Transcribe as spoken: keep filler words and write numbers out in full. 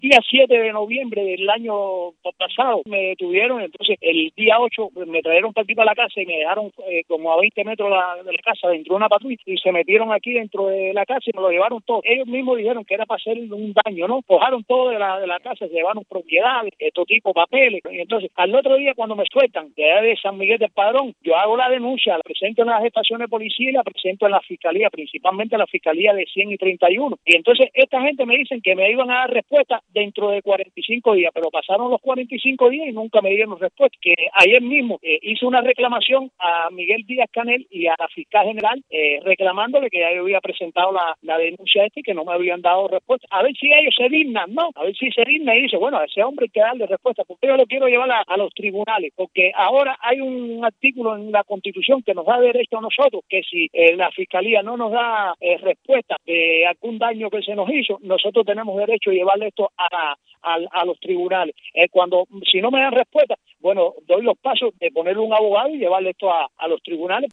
día siete de noviembre del año pasado me detuvieron, entonces el día ocho me trajeron para aquí para la casa y me dejaron eh, como a veinte metros de la, de la casa dentro de una patrulla y se metieron aquí dentro de la casa y me lo llevaron todo. Ellos mismos dijeron que era para hacer un daño, ¿no? Cojaron todo de la, de la casa, se llevaron propiedades, estos tipos, papeles. Y entonces, al otro día cuando me sueltan, que es de San Miguel del Padrón, yo hago la denuncia, la presento en las estaciones de policía y la presento en la fiscalía, principalmente en la fiscalía de cien y treinta y uno. Y entonces esta gente me dicen que me iban a dar respuesta dentro de cuarenta y cinco días, pero pasaron los cuarenta y cinco días y nunca me dieron respuesta. Que ayer mismo eh, hice una reclamación a Miguel Díaz Canel y a la fiscal general eh, reclamándole que ya yo había presentado la, la denuncia esta y que no me habían dado respuesta. A ver si ellos se dignan, ¿no? A ver si se dignan y dice, bueno, a ese hombre hay que darle respuesta, porque yo lo quiero llevar a, a los tribunales, porque ahora hay un artículo en la Constitución que nos da derecho a nosotros, que si eh, la fiscalía no nos da eh, respuesta de algún daño que se nos hizo, nosotros tenemos derecho a llevarle esto a, a, a los tribunales. Eh, cuando, si no me dan respuesta, bueno, doy los pasos de poner un abogado y llevarle esto a, a los tribunales.